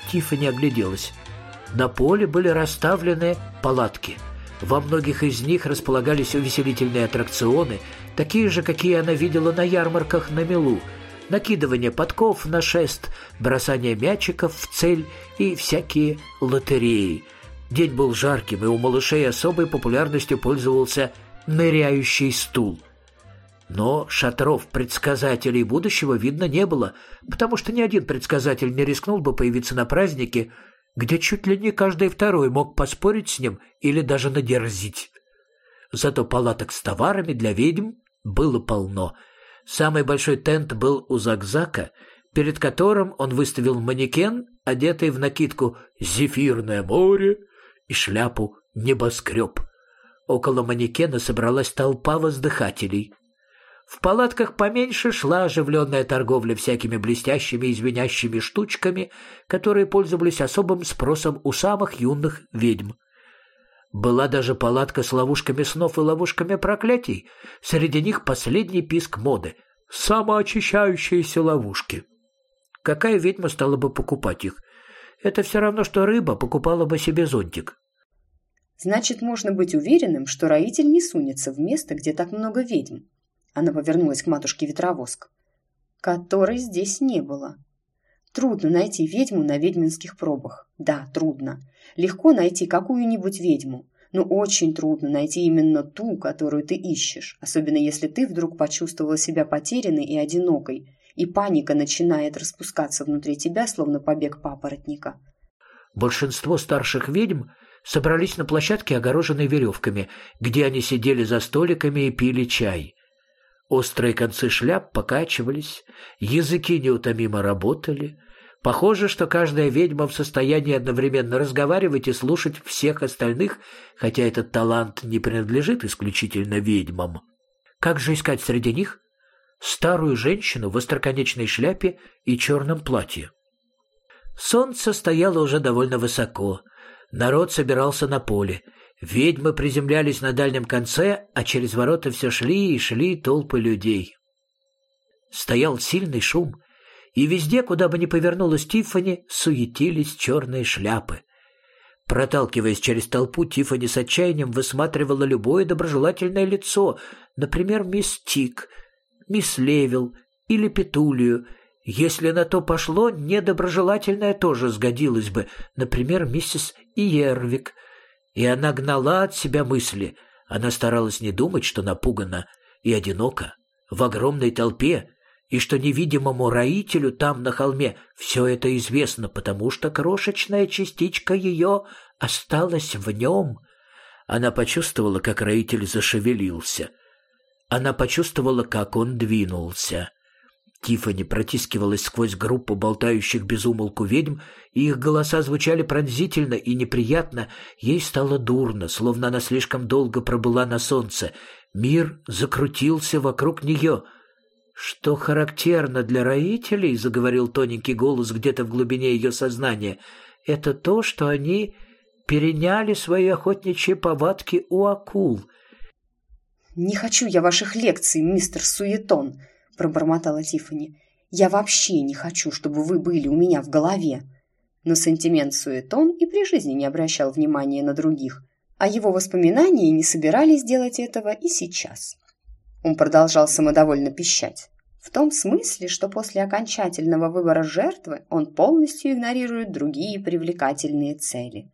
Тиффани огляделась. На поле были расставлены палатки. Во многих из них располагались увеселительные аттракционы, такие же, какие она видела на ярмарках на мелу. Накидывание подков на шест, бросание мячиков в цель и всякие лотереи. День был жарким, и у малышей особой популярностью пользовался ныряющий стул. Но шатров предсказателей будущего видно не было, потому что ни один предсказатель не рискнул бы появиться на празднике, где чуть ли не каждый второй мог поспорить с ним или даже надерзить. Зато палаток с товарами для ведьм было полно. Самый большой тент был у Закзака, перед которым он выставил манекен, одетый в накидку «Зефирное море» и шляпу «Небоскреб». Около манекена собралась толпа воздыхателей. В палатках поменьше шла оживленная торговля всякими блестящими и звенящими штучками, которые пользовались особым спросом у самых юных ведьм. Была даже палатка с ловушками снов и ловушками проклятий. Среди них последний писк моды — самоочищающиеся ловушки. Какая ведьма стала бы покупать их? Это все равно, что рыба покупала бы себе зонтик. Значит, можно быть уверенным, что роитель не сунется в место, где так много ведьм. Она повернулась к матушке Ветровоск, которой здесь не было. Трудно найти ведьму на ведьминских пробах. Да, трудно. Легко найти какую-нибудь ведьму, но очень трудно найти именно ту, которую ты ищешь, особенно если ты вдруг почувствовала себя потерянной и одинокой, и паника начинает распускаться внутри тебя, словно побег папоротника. Большинство старших ведьм собрались на площадке, огороженной веревками, где они сидели за столиками и пили чай. Острые концы шляп покачивались, языки неутомимо работали. Похоже, что каждая ведьма в состоянии одновременно разговаривать и слушать всех остальных, хотя этот талант не принадлежит исключительно ведьмам. Как же искать среди них старую женщину в остроконечной шляпе и черном платье? Солнце стояло уже довольно высоко. Народ собирался на поле. Ведьмы приземлялись на дальнем конце, а через ворота все шли и шли толпы людей. Стоял сильный шум, и везде, куда бы ни повернулась Тиффани, суетились черные шляпы. Проталкиваясь через толпу, Тиффани с отчаянием высматривала любое доброжелательное лицо, например, мисс Тик, мисс Левил или Петулию. Если на то пошло, недоброжелательное тоже сгодилось бы, например, миссис Иервик. И она гнала от себя мысли. Она старалась не думать, что напугана и одинока в огромной толпе, и что невидимому роителю там на холме все это известно, потому что крошечная частичка ее осталась в нем. Она почувствовала, как роитель зашевелился. Она почувствовала, как он двинулся. Тиффани протискивалась сквозь группу болтающих без умолку ведьм, и их голоса звучали пронзительно и неприятно. Ей стало дурно, словно она слишком долго пробыла на солнце. Мир закрутился вокруг нее. «Что характерно для роителей, — заговорил тоненький голос где-то в глубине ее сознания, — это то, что они переняли свои охотничьи повадки у акул». «Не хочу я ваших лекций, мистер Суетон», — пробормотала Тиффани. «Я вообще не хочу, чтобы вы были у меня в голове». Но сентимент Суетон и при жизни не обращал внимания на других, а его воспоминания не собирались делать этого и сейчас. Он продолжал самодовольно пищать. В том смысле, что после окончательного выбора жертвы он полностью игнорирует другие привлекательные цели.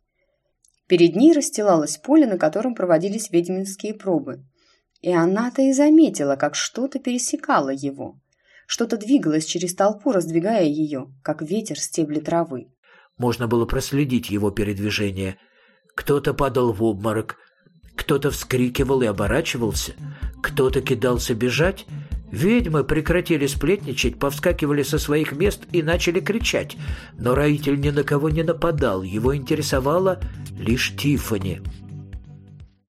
Перед ней расстилалось поле, на котором проводились ведьминские пробы. И она-то и заметила, как что-то пересекало его. Что-то двигалось через толпу, раздвигая ее, как ветер стебли травы. Можно было проследить его передвижение. Кто-то падал в обморок, кто-то вскрикивал и оборачивался, кто-то кидался бежать. Ведьмы прекратили сплетничать, повскакивали со своих мест и начали кричать. Но роитель ни на кого не нападал, его интересовала лишь Тиффани.